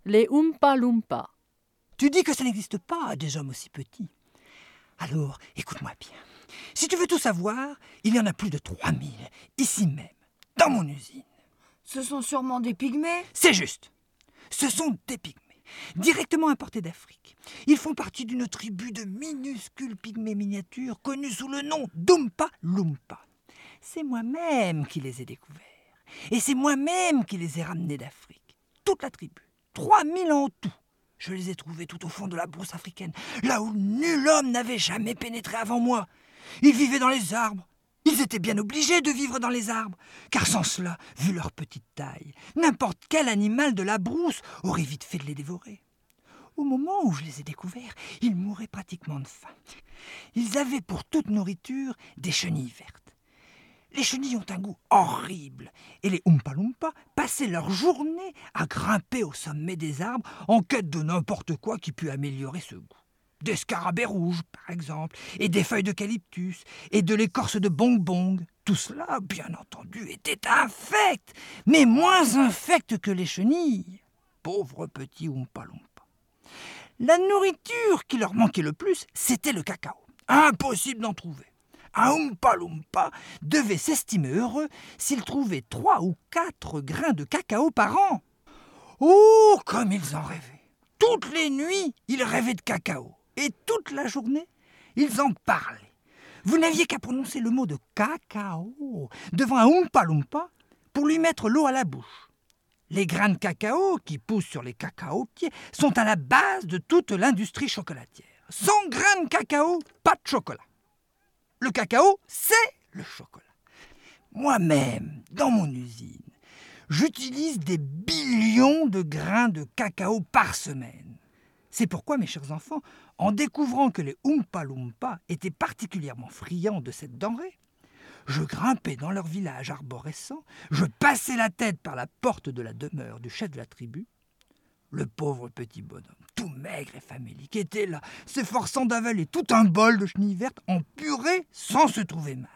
Les Oompa Loompa. Tu dis que ça n'existe pas, des hommes aussi petits. Alors, écoute-moi bien. Si tu veux tout savoir, il y en a plus de 3000, ici même, dans mon usine. Ce sont sûrement des pygmées. C'est juste. Ce sont des pygmées, directement importés d'Afrique. Ils font partie d'une tribu de minuscules pygmées miniatures connus sous le nom d'Oompa Loompa. C'est moi-même qui les ai découverts. Et c'est moi-même qui les ai ramenés d'Afrique. Toute la tribu. 3000 en tout. Je les ai trouvés tout au fond de la brousse africaine, là où nul homme n'avait jamais pénétré avant moi. Ils vivaient dans les arbres. Ils étaient bien obligés de vivre dans les arbres, car sans cela, vu leur petite taille, n'importe quel animal de la brousse aurait vite fait de les dévorer. Au moment où je les ai découverts, ils mouraient pratiquement de faim. Ils avaient pour toute nourriture des chenilles vertes. Les chenilles ont un goût horrible, et les Oompa Loompa passaient leur journée à grimper au sommet des arbres en quête de n'importe quoi qui pût améliorer ce goût. Des scarabées rouges, par exemple, et des feuilles d'eucalyptus, et de l'écorce de bonbong. Tout cela, bien entendu, était infect, mais moins infect que les chenilles. Pauvres petits Oompa Loompa. La nourriture qui leur manquait le plus, c'était le cacao. Impossible d'en trouver. Un Oompa Loompa devait s'estimer heureux s'il trouvait 3 ou 4 grains de cacao par an. Oh, comme ils en rêvaient! Toutes les nuits, ils rêvaient de cacao. Et toute la journée, ils en parlaient. Vous n'aviez qu'à prononcer le mot de cacao devant un Oompa Loompa pour lui mettre l'eau à la bouche. Les grains de cacao qui poussent sur les cacaotiers sont à la base de toute l'industrie chocolatière. Sans grains de cacao, pas de chocolat. Le cacao, c'est le chocolat. Moi-même, dans mon usine, j'utilise des billions de grains de cacao par semaine. C'est pourquoi, mes chers enfants, en découvrant que les Oompa Loompa étaient particulièrement friands de cette denrée, je grimpais dans leur village arborescent, je passais la tête par la porte de la demeure du chef de la tribu. Le pauvre petit bonhomme, tout maigre et famélique, était là, s'efforçant d'avaler tout un bol de chenilles vertes en purée sans se trouver mal.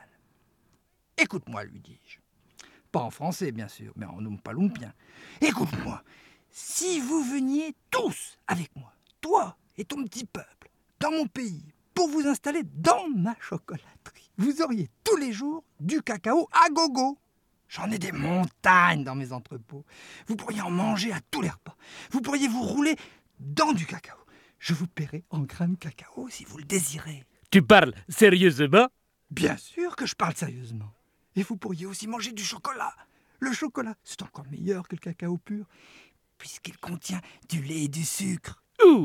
« Écoute-moi, lui dis-je. Pas en français, bien sûr, mais en Oompa Loompien. Écoute-moi, si vous veniez tous avec moi, toi et ton petit peuple, dans mon pays, pour vous installer dans ma chocolaterie, vous auriez tous les jours du cacao à gogo. J'en ai des montagnes dans mes entrepôts. Vous pourriez en manger à tous les repas. Vous pourriez vous rouler dans du cacao. Je vous paierai en grains de cacao si vous le désirez. » Tu parles sérieusement ? Bien sûr que je parle sérieusement. Et vous pourriez aussi manger du chocolat. Le chocolat, c'est encore meilleur que le cacao pur, puisqu'il contient du lait et du sucre. Hourra !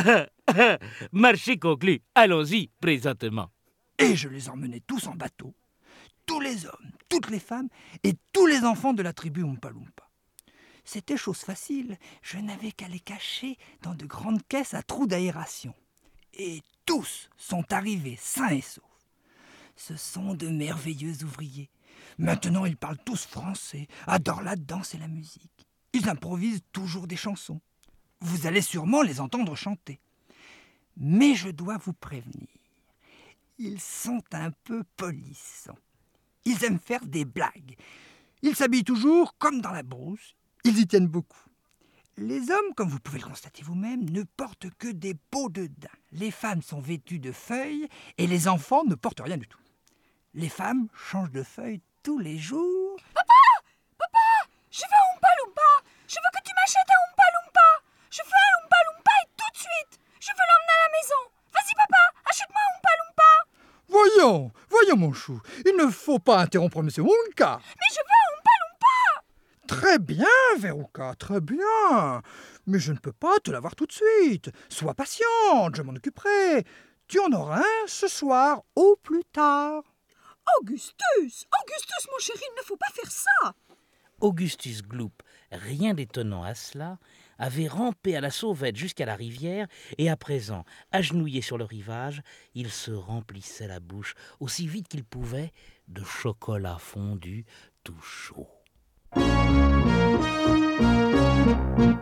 Marché conclu. Allons-y, présentement. Et je les emmenais tous en bateau. Tous les hommes, toutes les femmes et tous les enfants de la tribu Oompa Loompa. C'était chose facile, je n'avais qu'à les cacher dans de grandes caisses à trous d'aération. Et tous sont arrivés sains et saufs. Ce sont de merveilleux ouvriers. Maintenant, ils parlent tous français, adorent la danse et la musique. Ils improvisent toujours des chansons. Vous allez sûrement les entendre chanter. Mais je dois vous prévenir, ils sont un peu polissants. Ils aiment faire des blagues. Ils s'habillent toujours comme dans la brousse. Ils y tiennent beaucoup. Les hommes, comme vous pouvez le constater vous-même, ne portent que des peaux de daim. Les femmes sont vêtues de feuilles et les enfants ne portent rien du tout. Les femmes changent de feuilles tous les jours. Papa, je veux un Oompa Loompa. Je veux que tu m'achètes un Oompa Loompa. Je veux un Oompa Loompa et tout de suite. Je veux l'emmener à la maison. Vas-y papa, achète-moi un Oompa Loompa. Voyons mon chou, il ne faut pas interrompre M. Wonka. Mais je veux un Oompa Loompa. Très bien, Veruca, très bien. Mais je ne peux pas te l'avoir tout de suite. Sois patiente, je m'en occuperai. Tu en auras un ce soir, au plus tard. Augustus, mon chéri, il ne faut pas faire ça. Augustus Gloop, rien d'étonnant à cela, avait rampé à la sauvette jusqu'à la rivière et à présent, agenouillé sur le rivage, il se remplissait la bouche aussi vite qu'il pouvait de chocolat fondu tout chaud.